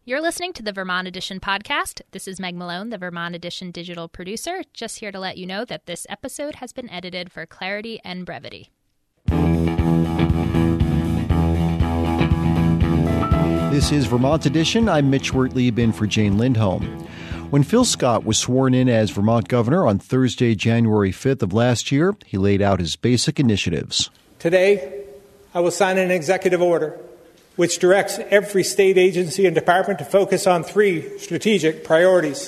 You're listening to the Vermont Edition podcast. This is Meg Malone, the Vermont Edition digital producer, just here to let you know that this episode has been edited for clarity and brevity. This is Vermont Edition. I'm Mitch Wertlieb in for Jane Lindholm. When Phil Scott was sworn in as Vermont governor on Thursday, January 5th of last year, he laid out his basic initiatives. Today, I will sign an executive order which directs every state agency and department to focus on three strategic priorities: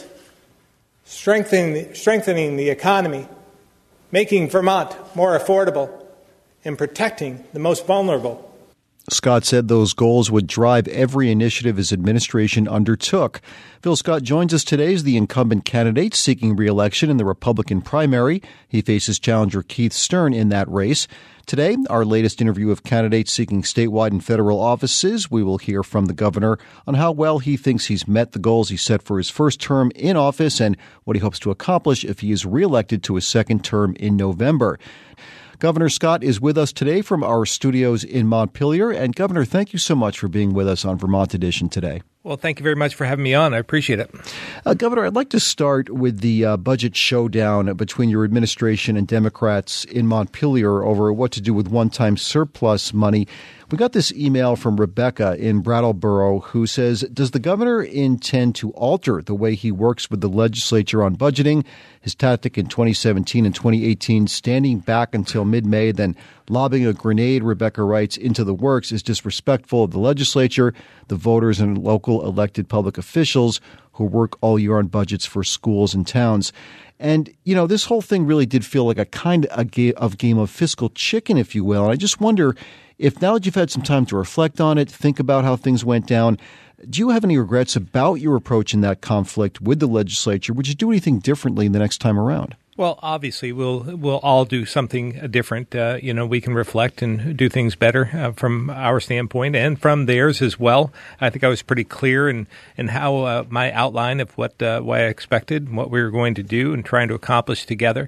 strengthening the economy, making Vermont more affordable, and protecting the most vulnerable. Scott said those goals would drive every initiative his administration undertook. Phil Scott joins us today as the incumbent candidate seeking re-election in the Republican primary. He faces challenger Keith Stern in that race. Today, our latest interview of candidates seeking statewide and federal offices. We will hear from the governor on how well he thinks he's met the goals he set for his first term in office and what he hopes to accomplish if he is re-elected to his second term in November. Governor Scott is with us today from our studios in Montpelier. And Governor, thank you so much for being with us on Vermont Edition today. Well, thank you very much for having me on. I appreciate it. Governor, I'd like to start with the budget showdown between your administration and Democrats in Montpelier over what to do with one-time surplus money. We got this email from Rebecca in Brattleboro who says, does the governor intend to alter the way he works with the legislature on budgeting? His tactic in 2017 and 2018, standing back until mid-May, then lobbing a grenade, Rebecca writes, into the works is disrespectful of the legislature, the voters, and local elected public officials who work all year on budgets for schools and towns. And, you know, this whole thing really did feel like a kind of game of fiscal chicken, if you will. And I just wonder if now that you've had some time to reflect on it, think about how things went down, do you have any regrets about your approach in that conflict with the legislature? Would you do anything differently the next time around? Well, obviously, we'll all do something different. We can reflect and do things better from our standpoint and from theirs as well. I think I was pretty clear in how my outline of what I expected, what we were going to do and trying to accomplish together.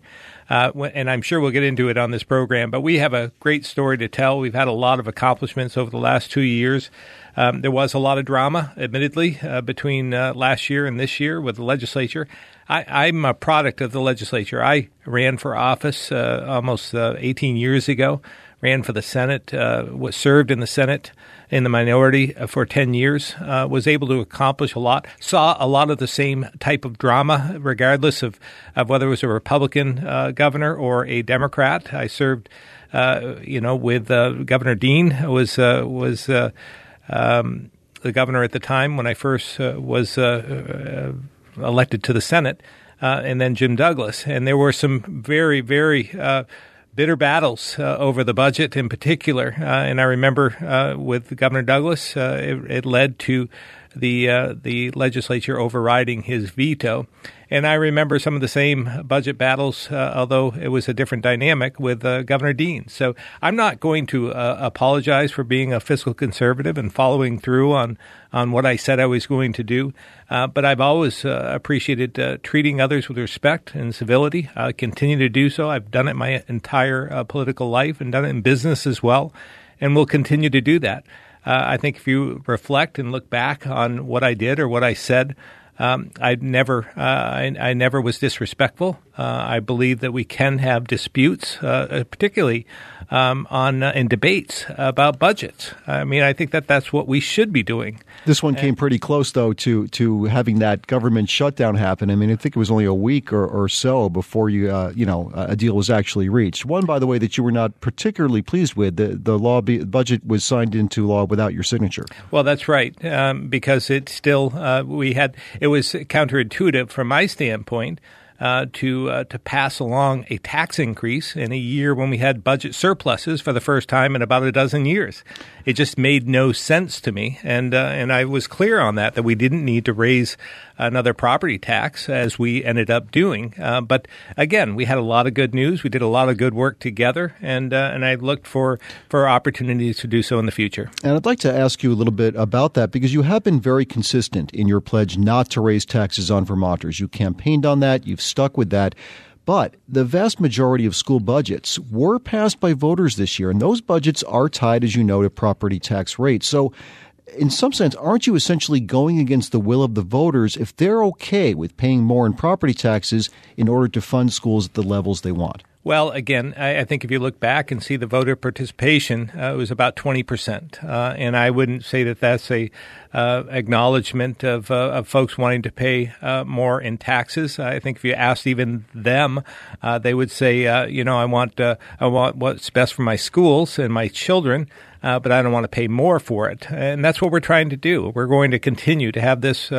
And I'm sure we'll get into it on this program, but we have a great story to tell. We've had a lot of accomplishments over the last 2 years. There was a lot of drama, admittedly, between last year and this year with the legislature. I'm a product of the legislature. I ran for office almost 18 years ago, ran for the Senate, served in the Senate in the minority for 10 years, was able to accomplish a lot, saw a lot of the same type of drama, regardless of whether it was a Republican governor or a Democrat. I served, with Governor Dean, who was the governor at the time when I first was elected to the Senate, and then Jim Douglas. And there were some very, very bitter battles over the budget in particular. And I remember with Governor Douglas, it led to the legislature overriding his veto. And I remember some of the same budget battles, although it was a different dynamic with Governor Dean. So I'm not going to apologize for being a fiscal conservative and following through on what I said I was going to do. But I've always appreciated treating others with respect and civility. I continue to do so. I've done it my entire political life and done it in business as well, and will continue to do that. I think if you reflect and look back on what I did or what I said, I never was disrespectful. I believe that we can have disputes, particularly in debates about budgets. I mean, I think that's what we should be doing. This one came pretty close, though, to having that government shutdown happen. I mean, I think it was only a week or so before a deal was actually reached. One, by the way, that you were not particularly pleased with. The budget was signed into law without your signature. Well, that's right, because it still it was counterintuitive from my standpoint. To pass along a tax increase in a year when we had budget surpluses for the first time in about a dozen years. It just made no sense to me, and I was clear on that we didn't need to raise another property tax as we ended up doing. But again, we had a lot of good news. We did a lot of good work together, and I looked for opportunities to do so in the future. And I'd like to ask you a little bit about that because you have been very consistent in your pledge not to raise taxes on Vermonters. You campaigned on that. You've stuck with that. But the vast majority of school budgets were passed by voters this year, and those budgets are tied, as you know, to property tax rates. So in some sense, aren't you essentially going against the will of the voters if they're okay with paying more in property taxes in order to fund schools at the levels they want? Well, again, I think if you look back and see the voter participation, it was about 20%. And I wouldn't say that that's a acknowledgement of folks wanting to pay more in taxes. I think if you asked even them, they would say, I want what's best for my schools and my children. But I don't want to pay more for it, and that's what we're trying to do. We're going to continue to have this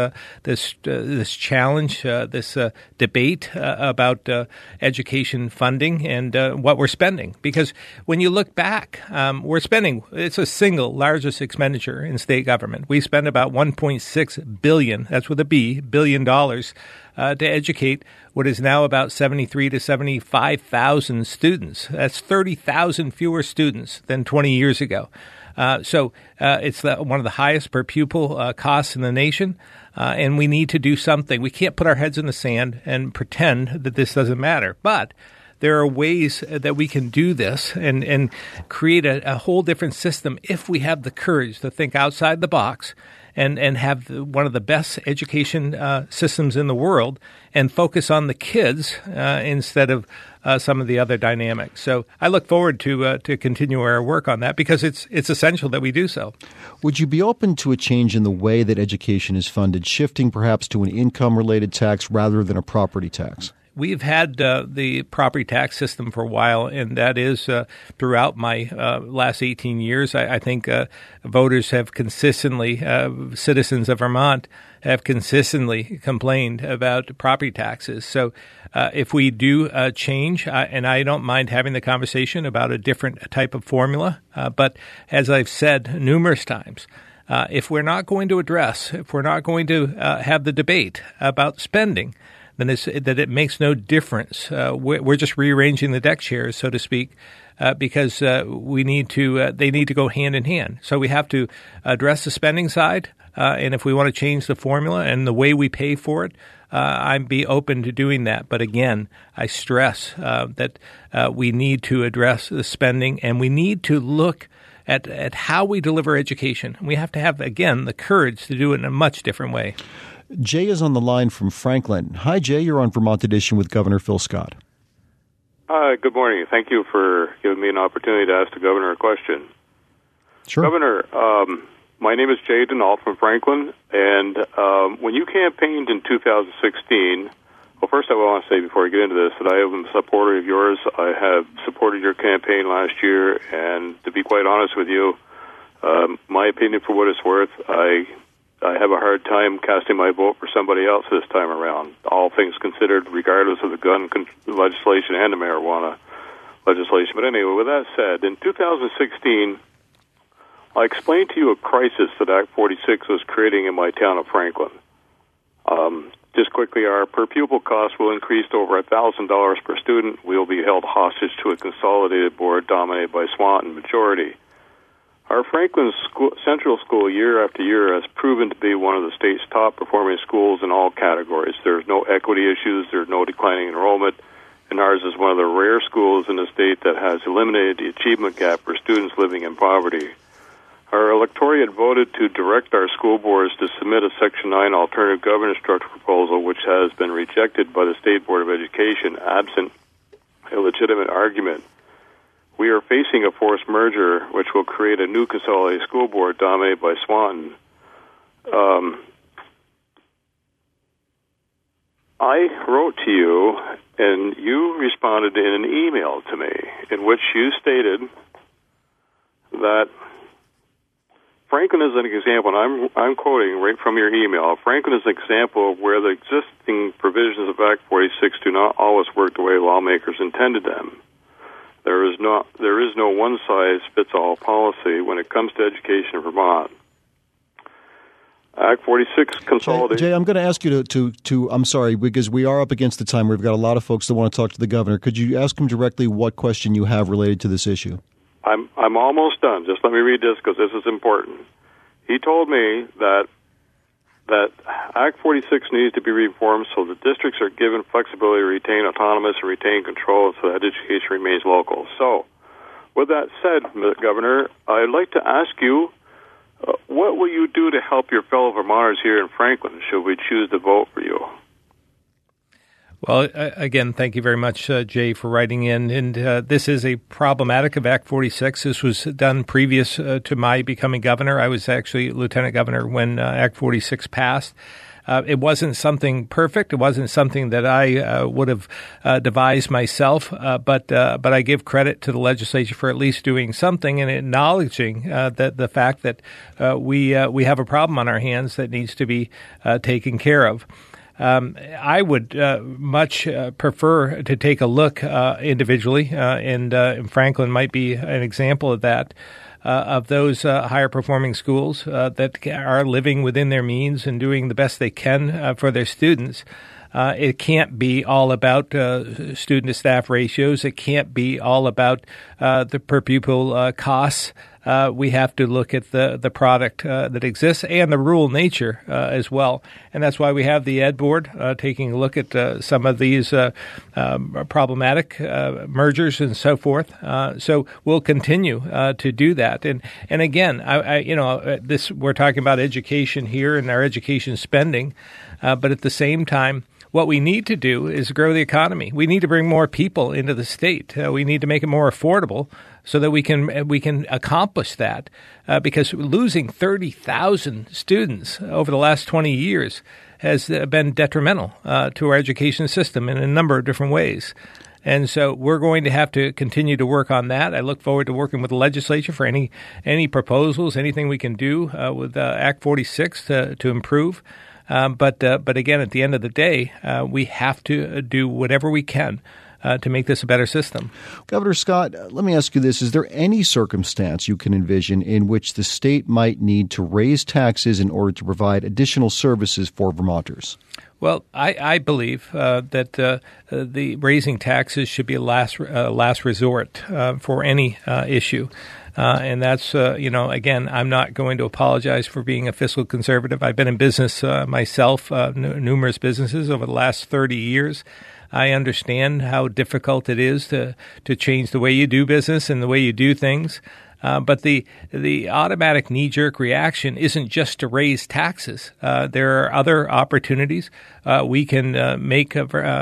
challenge, this debate about education funding and what we're spending. Because when you look back, we're spending. It's the single largest expenditure in state government. We spend about $1.6 billion. That's with a B, $billion. To educate what is now about 73 to 75,000 students. That's 30,000 fewer students than 20 years ago. So it's one of the highest per pupil costs in the nation, and we need to do something. We can't put our heads in the sand and pretend that this doesn't matter. But there are ways that we can do this and create a whole different system if we have the courage to think outside the box and have one of the best education systems in the world and focus on the kids instead of some of the other dynamics. So I look forward to continue our work on that because it's essential that we do so. Would you be open to a change in the way that education is funded, shifting perhaps to an income-related tax rather than a property tax? We've had the property tax system for a while, and that is throughout my last 18 years. I think voters have consistently, citizens of Vermont have consistently complained about property taxes. So if we do change, and I don't mind having the conversation about a different type of formula, but as I've said numerous times, if we're not going to have the debate about spending, then that it makes no difference. We're just rearranging the deck chairs, so to speak, because we need to. They need to go hand in hand. So we have to address the spending side, and if we want to change the formula and the way we pay for it, I'd be open to doing that. But again, I stress that we need to address the spending, and we need to look at how we deliver education. We have to have, again, the courage to do it in a much different way. Jay is on the line from Franklin. Hi, Jay. You're on Vermont Edition with Governor Phil Scott. Hi, good morning. Thank you for giving me an opportunity to ask the governor a question. Sure. Governor, my name is Jay Denault from Franklin, and when you campaigned in 2016, well, first I want to say before I get into this that I am a supporter of yours. I have supported your campaign last year, and to be quite honest with you, my opinion for what it's worth, I have a hard time casting my vote for somebody else this time around, all things considered, regardless of the gun legislation and the marijuana legislation. But anyway, with that said, in 2016, I explained to you a crisis that Act 46 was creating in my town of Franklin. Just quickly, our per-pupil cost will increase to over $1,000 per student. We will be held hostage to a consolidated board dominated by Swanton majority. Our Franklin Central School, year after year, has proven to be one of the state's top-performing schools in all categories. There's no equity issues, there's no declining enrollment, and ours is one of the rare schools in the state that has eliminated the achievement gap for students living in poverty. Our electorate voted to direct our school boards to submit a Section 9 alternative governance structure proposal, which has been rejected by the State Board of Education, absent a legitimate argument. We are facing a forced merger, which will create a new consolidated school board dominated by Swanton. I wrote to you, and you responded in an email to me, in which you stated that Franklin is an example, and I'm quoting right from your email, Franklin is an example of where the existing provisions of Act 46 do not always work the way lawmakers intended them. There is no one-size-fits-all policy when it comes to education in Vermont. Act 46 consolidates... Jay, I'm going to ask you to I'm sorry, because we are up against the time. We've got a lot of folks that want to talk to the governor. Could you ask him directly what question you have related to this issue? I'm almost done. Just let me read this because this is important. He told me that Act 46 needs to be reformed so the districts are given flexibility to retain autonomous and retain control so that education remains local. So, with that said, Governor, I'd like to ask you What will you do to help your fellow Vermonters here in Franklin should we choose to vote for you? Well, again, thank you very much, Jay, for writing in. And this is a problematic of Act 46. This was done previous to my becoming governor. I was actually lieutenant governor when Act 46 passed. It wasn't something perfect. It wasn't something that I would have devised myself. But I give credit to the legislature for at least doing something and acknowledging that the fact that we have a problem on our hands that needs to be taken care of. I would much prefer to take a look individually, and Franklin might be an example of that, of those higher performing schools that are living within their means and doing the best they can for their students. It can't be all about student to staff ratios. It can't be all about the per pupil costs. We have to look at the product that exists and the rural nature as well. And that's why we have the Ed Board taking a look at some of these problematic mergers and so forth. So we'll continue to do that. And again, we're talking about education here and our education spending, but at the same time, what we need to do is grow the economy. We need to bring more people into the state. We need to make it more affordable so that we can accomplish that. Because losing 30,000 students over the last 20 years has been detrimental to our education system in a number of different ways. And so we're going to have to continue to work on that. I look forward to working with the legislature for any proposals, anything we can do with Act 46 to improve. But again, at the end of the day, we have to do whatever we can to make this a better system. Governor Scott, let me ask you this. Is there any circumstance you can envision in which the state might need to raise taxes in order to provide additional services for Vermonters? Well, I believe that the raising taxes should be a last resort for any issue. And that's, again, I'm not going to apologize for being a fiscal conservative. I've been in business myself, numerous businesses over the last 30 years. I understand how difficult it is to change the way you do business and the way you do things. But the automatic knee-jerk reaction isn't just to raise taxes. There are other opportunities. We can make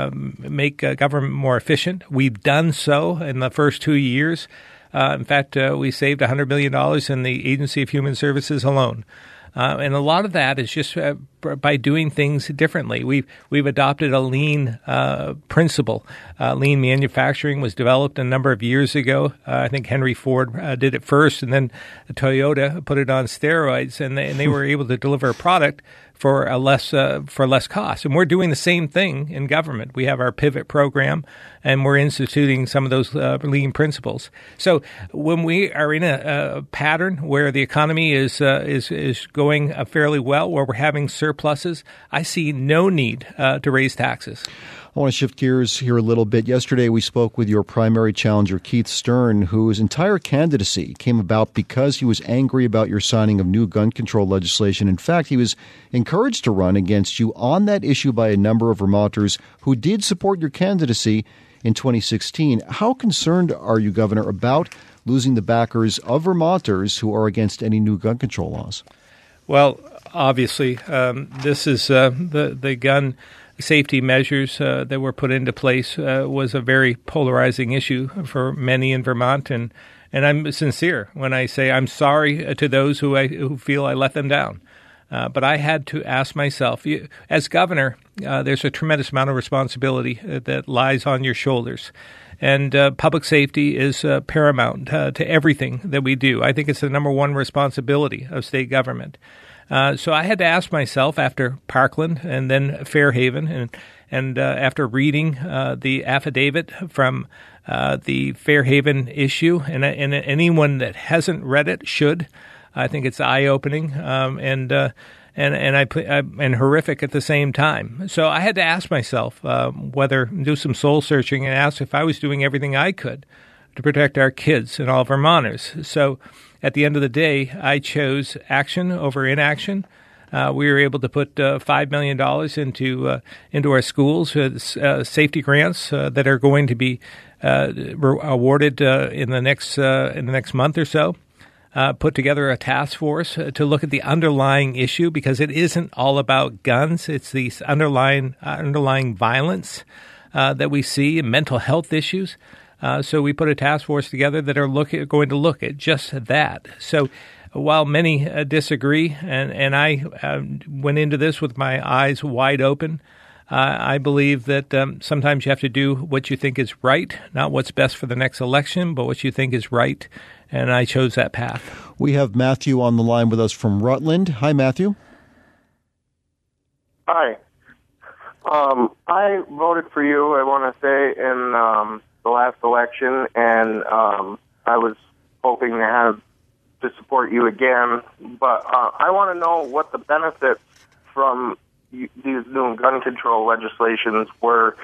government more efficient. We've done so in the first 2 years. In fact, we saved $100 million in the Agency of Human Services alone. And a lot of that is just by doing things differently. We've adopted a lean principle. Lean manufacturing was developed a number of years ago. I think Henry Ford did it first, and then Toyota put it on steroids, and they were able to deliver a product for less cost. And we're doing the same thing in government. We have our pivot program, and we're instituting some of those lean principles. So when we are in a pattern where the economy is going fairly well, where we're having surpluses, I see no need to raise taxes. I want to shift gears here a little bit. Yesterday, we spoke with your primary challenger, Keith Stern, whose entire candidacy came about because he was angry about your signing of new gun control legislation. In fact, he was encouraged to run against you on that issue by a number of Vermonters who did support your candidacy in 2016. How concerned are you, Governor, about losing the backers of Vermonters who are against any new gun control laws? Well, obviously, this is the gun safety measures that were put into place was a very polarizing issue for many in Vermont, and I'm sincere when I say I'm sorry to those who feel I let them down. But I had to ask myself, as governor, there's a tremendous amount of responsibility that lies on your shoulders. And public safety is paramount to everything that we do. I think it's the number one responsibility of state government. So I had to ask myself after Parkland and then Fairhaven, and after reading the affidavit from the Fairhaven issue, and anyone that hasn't read it should. I think it's eye-opening and horrific at the same time. So I had to ask myself do some soul searching and ask if I was doing everything I could to protect our kids and all Vermonters. So at the end of the day, I chose action over inaction. We were able to put $5 million into our schools, safety grants that are going to be awarded in the next month or so. put together a task force to look at the underlying issue, because it isn't all about guns. It's these underlying violence that we see, and mental health issues. So we put a task force together that are going to look at just that. So while many disagree, and I went into this with my eyes wide open, I believe that sometimes you have to do what you think is right, not what's best for the next election, but what you think is right. And I chose that path. We have Matthew on the line with us from Rutland. Hi, Matthew. Hi. I voted for you, I want to say, in the last election, and I was hoping to support you again. But I want to know what the benefits from these new gun control legislations were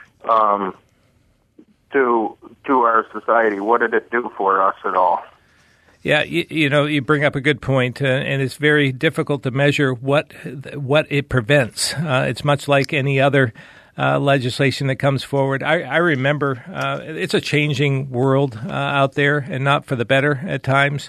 to our society. What did it do for us at all? Yeah, you bring up a good point, and it's very difficult to measure what it prevents. It's much like any other legislation that comes forward. I remember it's a changing world out there, and not for the better at times.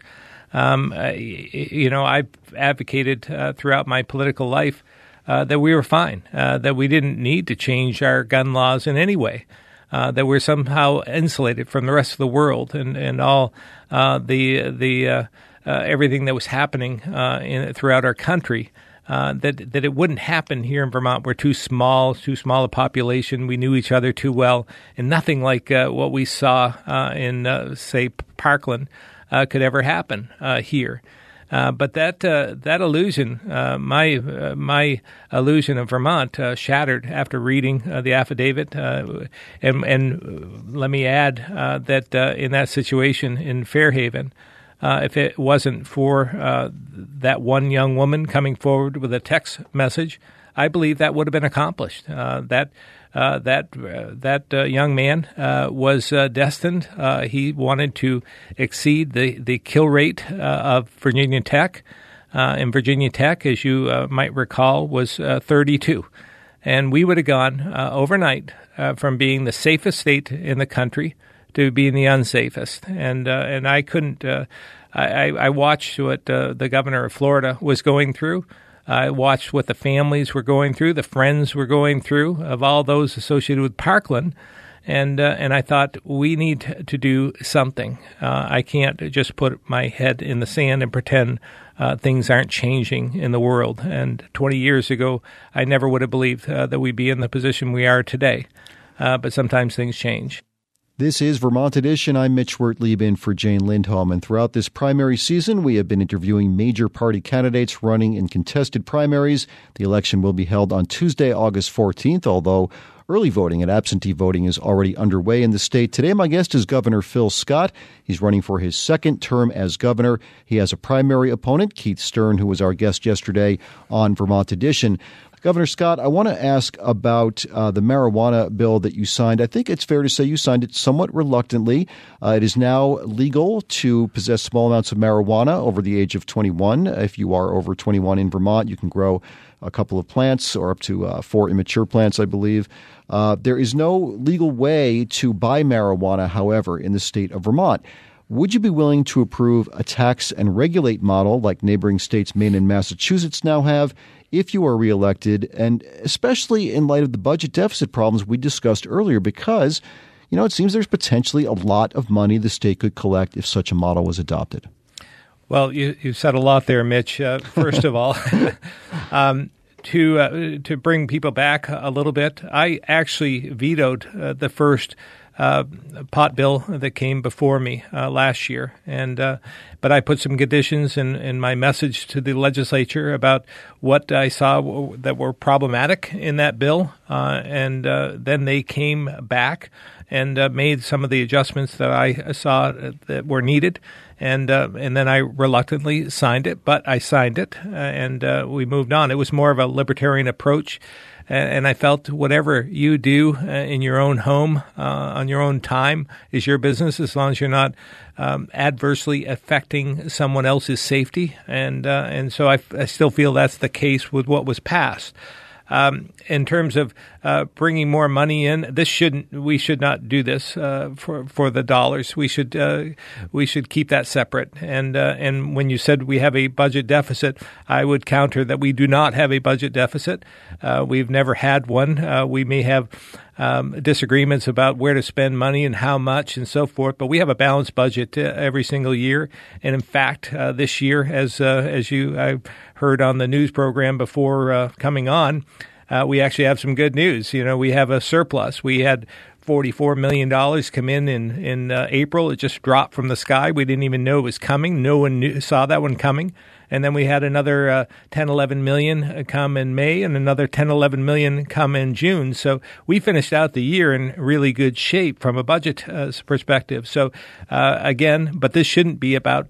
I've advocated throughout my political life that we were fine, that we didn't need to change our gun laws in any way. That we're somehow insulated from the rest of the world and all the everything that was happening throughout our country. That it wouldn't happen here in Vermont. We're too small a population. We knew each other too well, and nothing like what we saw in, say, Parkland could ever happen here. But that illusion, my illusion of Vermont, shattered after reading the affidavit. And let me add that in that situation in Fairhaven, if it wasn't for that one young woman coming forward with a text message, I believe that would have been accomplished. That young man was destined. He wanted to exceed the kill rate of Virginia Tech. And Virginia Tech, as you might recall, was 32. And we would have gone overnight from being the safest state in the country to being the unsafest. And I couldn't. I watched what the governor of Florida was going through. I watched what the families were going through, the friends were going through, of all those associated with Parkland, and I thought we need to do something. I can't just put my head in the sand and pretend things aren't changing in the world. And 20 years ago, I never would have believed that we'd be in the position we are today. But sometimes things change. This is Vermont Edition. I'm Mitch Wertlieb in for Jane Lindholm. And throughout this primary season, we have been interviewing major party candidates running in contested primaries. The election will be held on Tuesday, August 14th, although early voting and absentee voting is already underway in the state. Today, my guest is Governor Phil Scott. He's running for his second term as governor. He has a primary opponent, Keith Stern, who was our guest yesterday on Vermont Edition. Governor Scott, I want to ask about the marijuana bill that you signed. I think it's fair to say you signed it somewhat reluctantly. It is now legal to possess small amounts of marijuana over the age of 21. If you are over 21 in Vermont, you can grow a couple of plants or up to 4 immature plants, I believe. There is no legal way to buy marijuana, however, in the state of Vermont. Would you be willing to approve a tax and regulate model like neighboring states Maine and Massachusetts now have if you are reelected, and especially in light of the budget deficit problems we discussed earlier? Because, it seems there's potentially a lot of money the state could collect if such a model was adopted. Well, you said a lot there, Mitch. First of all, to bring people back a little bit, I actually vetoed the first pot bill that came before me last year, but I put some conditions in my message to the legislature about what I saw that were problematic in that bill, and then they came back and made some of the adjustments that I saw that were needed, and then I reluctantly signed it, but I signed it, and we moved on. It was more of a libertarian approach. And I felt whatever you do in your own home, on your own time, is your business, as long as you're not adversely affecting someone else's safety. And so I still feel that's the case with what was passed. in terms of bringing more money in, we should not do this for the dollars. We should keep that separate. And when you said we have a budget deficit, I would counter that we do not have a budget deficit. We've never had one. We may have disagreements about where to spend money and how much and so forth, but we have a balanced budget every single year. And in fact, this year, as I heard on the news program before coming on, we actually have some good news. We have a surplus. We had $44 million come in April. It just dropped from the sky. We didn't even know it was coming. No one saw that one coming. And then we had another 10, 11 million come in May and another 10, 11 million come in June. So we finished out the year in really good shape from a budget perspective. So again, but this shouldn't be about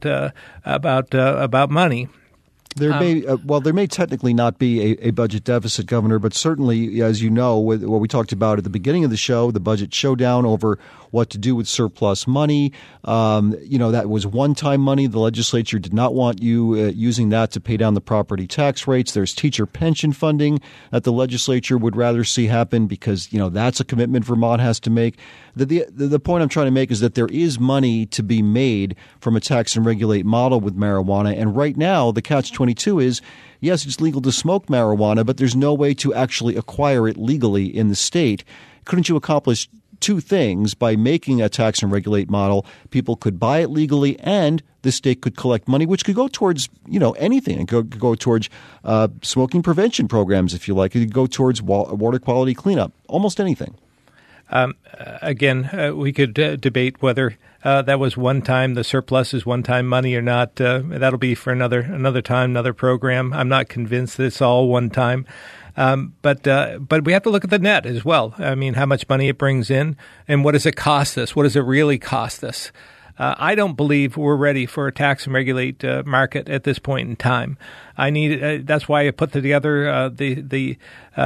money. There may technically not be a budget deficit, Governor, but certainly, as you know, what we talked about at the beginning of the show, the budget showdown over what to do with surplus money. That was one-time money. The legislature did not want you using that to pay down the property tax rates. There's teacher pension funding that the legislature would rather see happen because, that's a commitment Vermont has to make. The point I'm trying to make is that there is money to be made from a tax and regulate model with marijuana. And right now, the catch-22 is, yes, it's legal to smoke marijuana, but there's no way to actually acquire it legally in the state. Couldn't you accomplish two things by making a tax and regulate model? People could buy it legally, and the state could collect money, which could go towards anything. It could go towards smoking prevention programs, if you like. It could go towards water quality cleanup. Almost anything. Again, we could debate whether that was one time, the surplus is one-time money or not. That'll be for another time, another program. I'm not convinced that it's all one time. But we have to look at the net as well. I mean, how much money it brings in and what does it cost us? What does it really cost us? I don't believe we're ready for a tax and regulate market at this point in time. That's why I put together the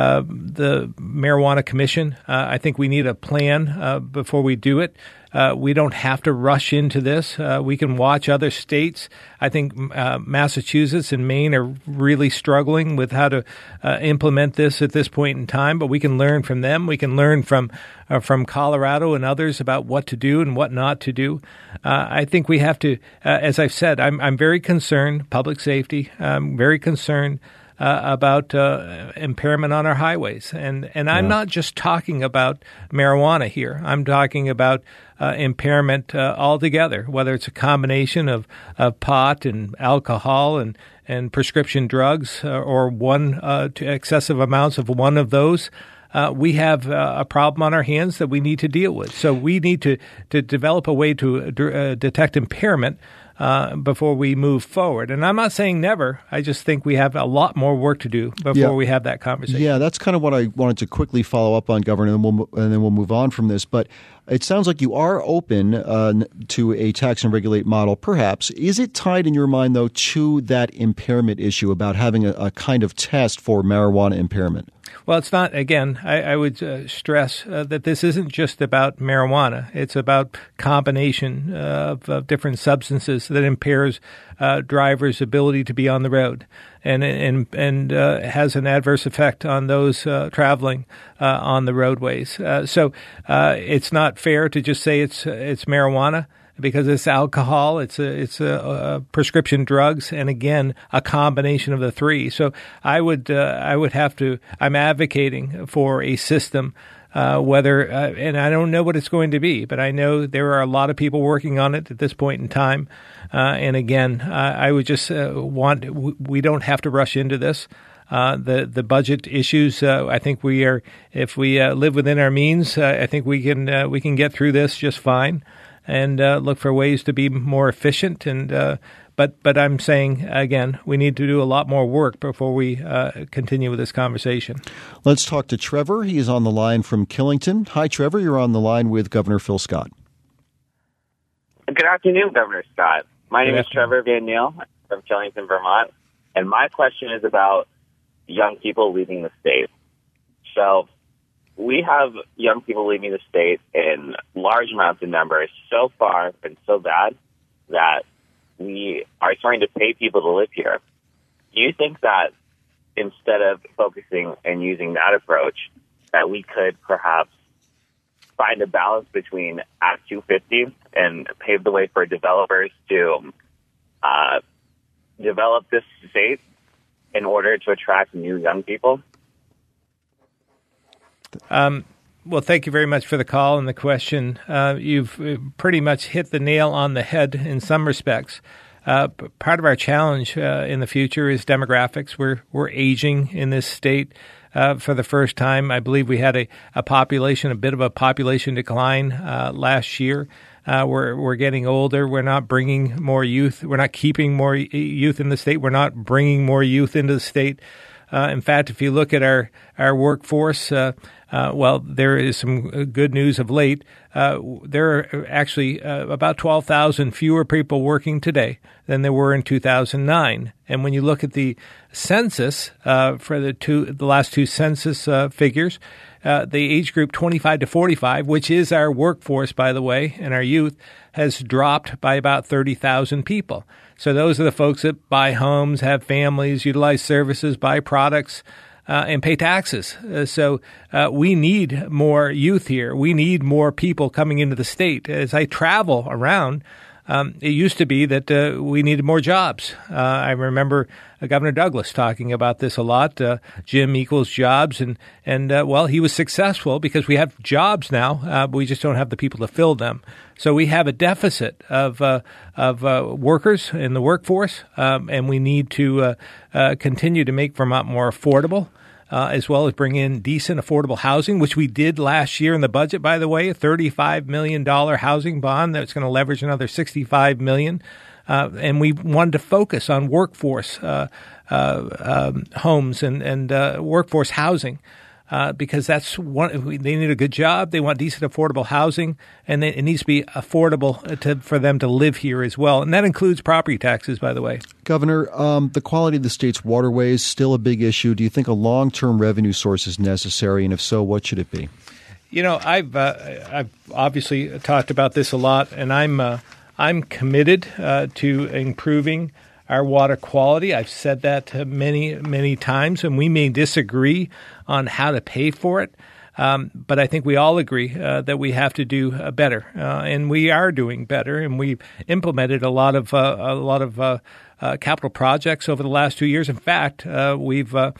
Marijuana Commission. I think we need a plan before we do it. We don't have to rush into this. We can watch other states. I think Massachusetts and Maine are really struggling with how to implement this at this point in time, but we can learn from them. We can learn from Colorado and others about what to do and what not to do. I think we have to, as I've said, I'm very concerned, public safety. I'm very concerned about impairment on our highways. And I'm not just talking about marijuana here. I'm talking about impairment altogether, whether it's a combination of pot and alcohol and prescription drugs or excessive amounts of one of those. We have a problem on our hands that we need to deal with. So we need to develop a way to detect impairment before we move forward. And I'm not saying never. I just think we have a lot more work to do before we have that conversation. Yeah, that's kind of what I wanted to quickly follow up on, Governor, and then we'll move on from this. But it sounds like you are open to a tax and regulate model, perhaps. Is it tied in your mind, though, to that impairment issue about having a kind of test for marijuana impairment? Well, it's not. Again, I would stress that this isn't just about marijuana. It's about combination of different substances that impairs drivers' ability to be on the road, and has an adverse effect on those traveling on the roadways. So it's not fair to just say it's marijuana, because it's alcohol, it's prescription drugs, and again, a combination of the three. So I would have to. I'm advocating for a system, and I don't know what it's going to be, but I know there are a lot of people working on it at this point in time. And again, I would just we don't have to rush into this. The budget issues, I think if we live within our means, I think we can get through this just fine. And look for ways to be more efficient. But I'm saying, again, we need to do a lot more work before we continue with this conversation. Let's talk to Trevor. He is on the line from Killington. Hi, Trevor. You're on the line with Governor Phil Scott. Good afternoon, Governor Scott. My name is Trevor Van Neal from Killington, Vermont. And my question is about young people leaving the state. So we have young people leaving the state in large amounts of numbers. So far, been so bad that we are starting to pay people to live here. Do you think that instead of focusing and using that approach, that we could perhaps find a balance between Act 250 and pave the way for developers to develop this state in order to attract new young people? Well, thank you very much for the call and the question. You've pretty much hit the nail on the head in some respects. Part of our challenge in the future is demographics. We're aging in this state. For the first time, I believe we had a bit of a population decline last year. We're getting older. We're not bringing more youth. We're not keeping more youth in the state. We're not bringing more youth into the state. In fact, if you look at our workforce, there is some good news of late. There are actually about 12,000 fewer people working today than there were in 2009. And when you look at the census for the last two census figures, the age group 25 to 45, which is our workforce, by the way, and our youth, has dropped by about 30,000 people. So those are the folks that buy homes, have families, utilize services, buy products, and pay taxes. So we need more youth here. We need more people coming into the state. As I travel around, it used to be that we needed more jobs. I remember Governor Douglas talking about this a lot. Jim equals jobs, and he was successful because we have jobs now, but we just don't have the people to fill them. So we have a deficit of workers in the workforce, and we need to continue to make Vermont more affordable. As well as bring in decent, affordable housing, which we did last year in the budget, by the way, a $35 million housing bond that's going to leverage another $65 million. And we wanted to focus on workforce homes and workforce housing because that's they need a good job. They want decent, affordable housing, and it needs to be affordable for them to live here as well. And that includes property taxes, by the way. Governor, the quality of the state's waterways still a big issue. Do you think a long-term revenue source is necessary? And if so, what should it be? You know, I've obviously talked about this a lot, and I'm committed to improving our water quality. I've said that many, many times, and we may disagree on how to pay for it. But I think we all agree that we have to do better, and we are doing better. And we've implemented a lot of capital projects over the last 2 years. In fact, we put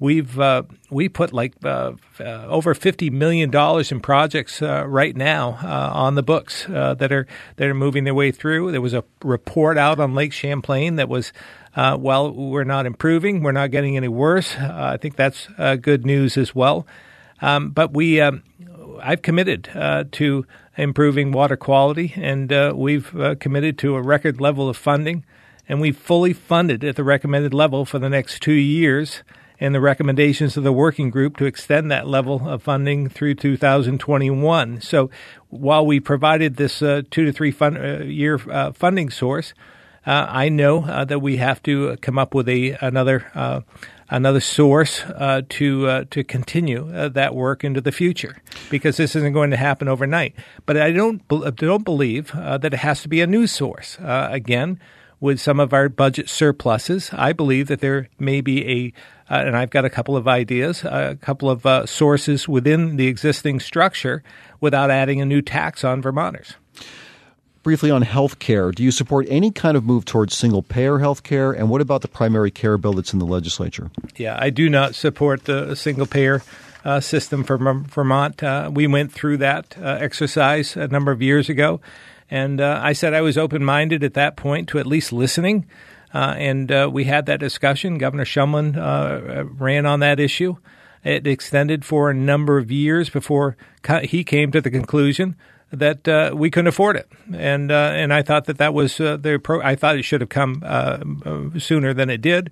over $50 million in projects right now on the books that are moving their way through. There was a report out on Lake Champlain that was, we're not improving, we're not getting any worse. I think that's good news as well. But I've committed to improving water quality, and we've committed to a record level of funding, and we've fully funded at the recommended level for the next 2 years, and the recommendations of the working group to extend that level of funding through 2021. So while we provided this 2 to 3 year funding source, I know that we have to come up with another source to continue that work into the future, because this isn't going to happen overnight. But I don't believe that it has to be a new source. Again, with some of our budget surpluses, I believe that there may be and I've got a couple of ideas, a couple of sources within the existing structure without adding a new tax on Vermonters. Briefly on health care, do you support any kind of move towards single-payer health care? And what about the primary care bill that's in the legislature? Yeah, I do not support the single-payer system for Vermont. We went through that exercise a number of years ago, and I said I was open-minded at that point to at least listening. And we had that discussion. Governor Shumlin ran on that issue. It extended for a number of years before he came to the conclusion that we couldn't afford it. And I thought that was I thought it should have come sooner than it did.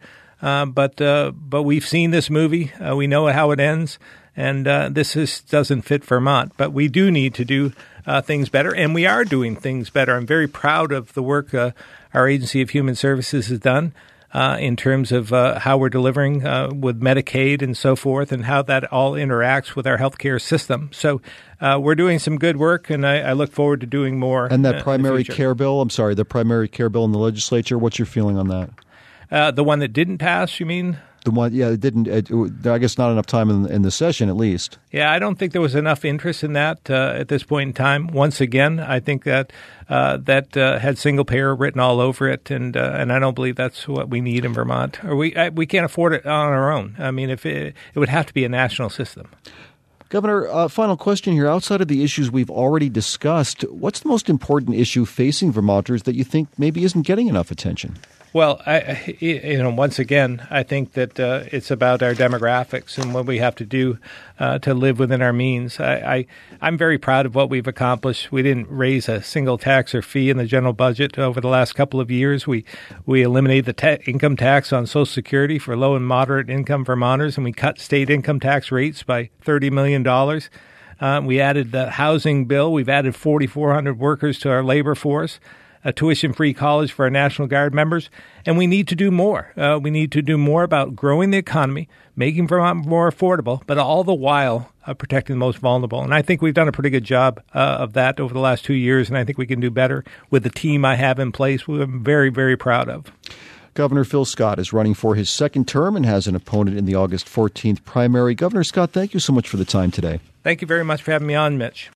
But we've seen this movie. We know how it ends. And this doesn't fit Vermont. But we do need to do things better, and we are doing things better. I'm very proud of the work our Agency of Human Services has done in terms of how we're delivering with Medicaid and so forth, and how that all interacts with our healthcare system. So we're doing some good work, and I look forward to doing more. And that primary care bill, the primary care bill in the legislature, what's your feeling on that? The one that didn't pass, you mean? The one, it didn't. I guess not enough time in the session, at least. Yeah, I don't think there was enough interest in that at this point in time. Once again, I think that had single payer written all over it, and I don't believe that's what we need in Vermont. Or we can't afford it on our own. I mean, if it would have to be a national system. Governor, final question here. Outside of the issues we've already discussed, what's the most important issue facing Vermonters that you think maybe isn't getting enough attention? Well, once again, I think that it's about our demographics and what we have to do to live within our means. I'm very proud of what we've accomplished. We didn't raise a single tax or fee in the general budget over the last couple of years. We eliminated the income tax on Social Security for low and moderate income Vermonters, and we cut state income tax rates by $30 million. We added the housing bill. We've added 4,400 workers to our labor force. A tuition-free college for our National Guard members, and we need to do more. We need to do more about growing the economy, making Vermont more affordable, but all the while protecting the most vulnerable. And I think we've done a pretty good job of that over the last 2 years, and I think we can do better with the team I have in place, which I'm very, very proud of. Governor Phil Scott is running for his second term and has an opponent in the August 14th primary. Governor Scott, thank you so much for the time today. Thank you very much for having me on, Mitch.